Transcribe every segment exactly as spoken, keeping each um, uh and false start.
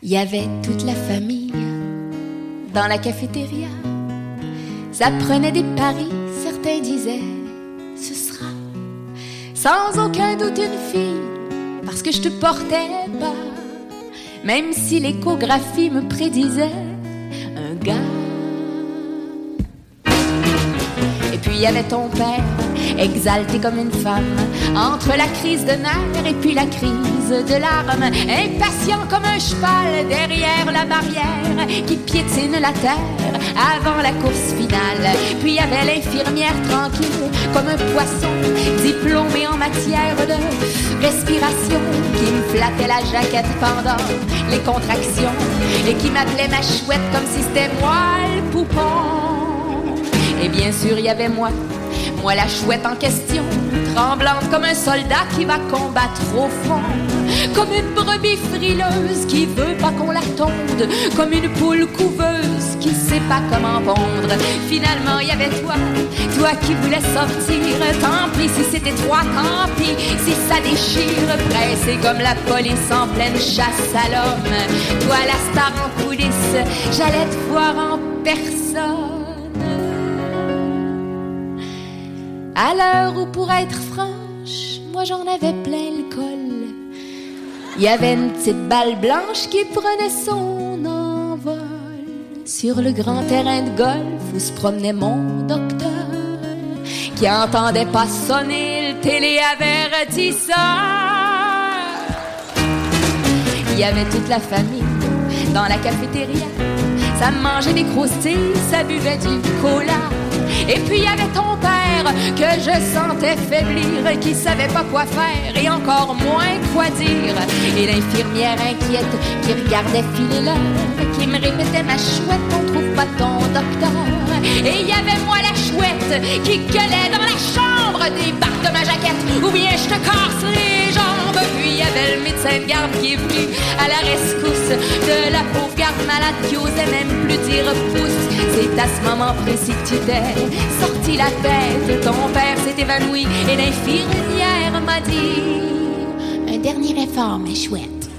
Il y avait toute la famille dans la cafétéria. Ça prenait des paris, certains disaient ce sera sans aucun doute une fille, parce que je te portais bas, même si l'échographie me prédisait un gars. Et puis il y avait ton père, exalté comme une femme, entre la crise de nerfs et puis la crise de larmes, impatient comme un cheval derrière la barrière qui piétine la terre avant la course finale. Puis il y avait l'infirmière tranquille comme un poisson, diplômée en matière de respiration, qui me flattait la jaquette pendant les contractions et qui m'appelait ma chouette comme si c'était moi le poupon. Et bien sûr, il y avait moi, moi la chouette en question, tremblante comme un soldat qui va combattre au front, comme une brebis frileuse qui veut pas qu'on la tonde, comme une poule couveuse qui sait pas comment pondre. Finalement, il y avait toi, toi qui voulais sortir. Tant pis si c'était toi, tant pis si ça déchire. Pressé comme la police en pleine chasse à l'homme, toi la star en coulisses, j'allais te voir en personne. À l'heure où, pour être franche, moi j'en avais plein le col. Il y avait une petite balle blanche qui prenait son envol sur le grand terrain de golf où se promenait mon docteur, qui entendait pas sonner le téléavertisseur. Il y avait toute la famille dans la cafétéria. Ça mangeait des croustilles, ça buvait du cola. Et puis il y avait ton père que je sentais faiblir, qui savait pas quoi faire et encore moins quoi dire. Et l'infirmière inquiète qui regardait filer l'heure, qui me répétait ma chouette, on trouve pas ton docteur. Et il y avait moi la chouette qui gueulait dans la chambre, débarque de ma jaquette ou bien je te casse les jambes. Puis il y avait le médecin de garde qui est venu à la rescousse de la pauvre garde malade qui osait même plus dire pouce. C'est à ce moment précis que tu t'es sorti la tête, ton père s'est évanoui et l'infirmière m'a dit un dernier effort, ma chouette.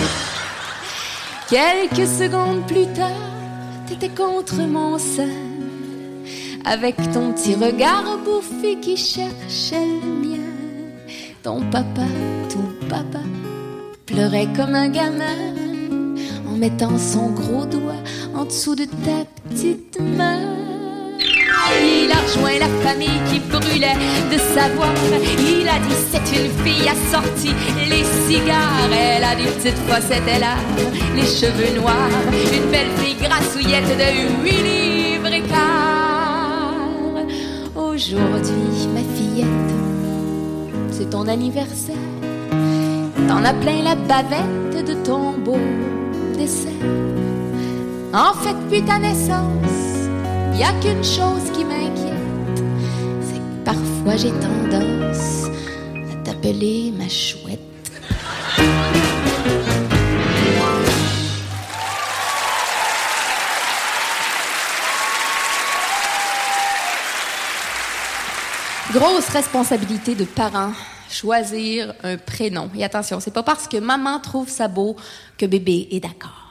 Quelques secondes plus tard, t'étais contre mon sein, avec ton petit regard bouffi qui cherchait le mien. Ton papa, tout papa, pleurait comme un gamin en mettant son gros doigt en dessous de ta petite main. Il a rejoint la famille qui brûlait de savoir. Il a dit c'est une fille assortie, les cigares. Elle a dit petite fois c'était là, les cheveux noirs, une belle fille grassouillette de huit livres et quart. Aujourd'hui ma fillette, c'est ton anniversaire. T'en as plein la bavette de ton beau dessert. En fait, depuis ta naissance, y a qu'une chose qui m'inquiète, c'est que parfois j'ai tendance à t'appeler ma chouette. Grosse responsabilité de parents, choisir un prénom. Et attention, c'est pas parce que maman trouve ça beau que bébé est d'accord.